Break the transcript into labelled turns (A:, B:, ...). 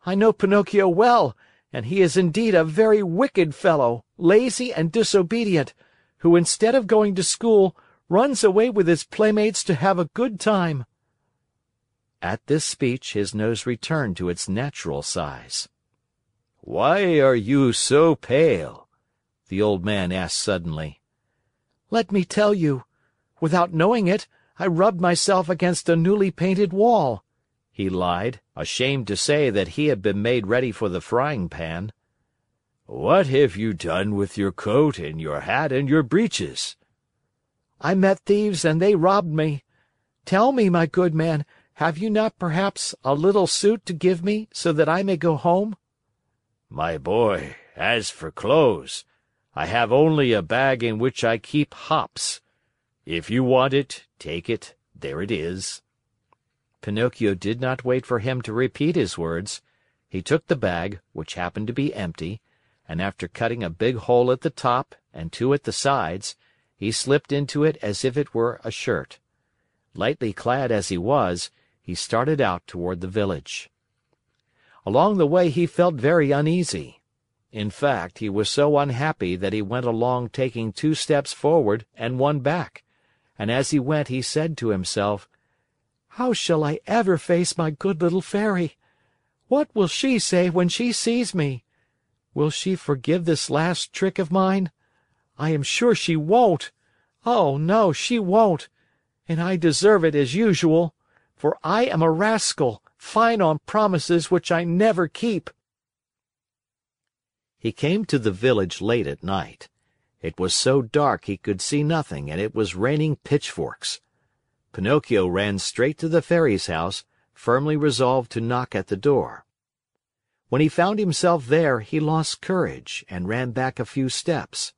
A: I know Pinocchio well, and he is indeed a very wicked fellow, lazy and disobedient, who instead of going to school, runs away with his playmates to have a good time." At this speech his nose returned to its natural size. "Why are you so pale?" the old man asked suddenly. "Let me tell you. Without knowing it, I rubbed myself against a newly painted wall," he lied, ashamed to say that he had been made ready for the frying pan. "What have you done with your coat and your hat and your breeches?" "I met thieves and they robbed me. Tell me, my good man, have you not perhaps a little suit to give me so that I may go home?" "My boy, as for clothes, I have only a bag in which I keep hops. If you want it, take it, there it is." Pinocchio did not wait for him to repeat his words. He took the bag, which happened to be empty, and after cutting a big hole at the top and two at the sides, he slipped into it as if it were a shirt. Lightly clad as he was, he started out toward the village. Along the way he felt very uneasy. In fact, he was so unhappy that he went along taking 2 steps forward and 1 back, and as he went he said to himself, "How shall I ever face my good little Fairy? What will she say when she sees me? Will she forgive this last trick of mine? I am sure she won't. Oh, no, she won't. And I deserve it as usual, for I am a rascal, fine on promises which I never keep." He came to the village late at night. It was so dark he could see nothing, and it was raining pitchforks. Pinocchio ran straight to the Fairy's house, firmly resolved to knock at the door. When he found himself there, he lost courage and ran back a few steps.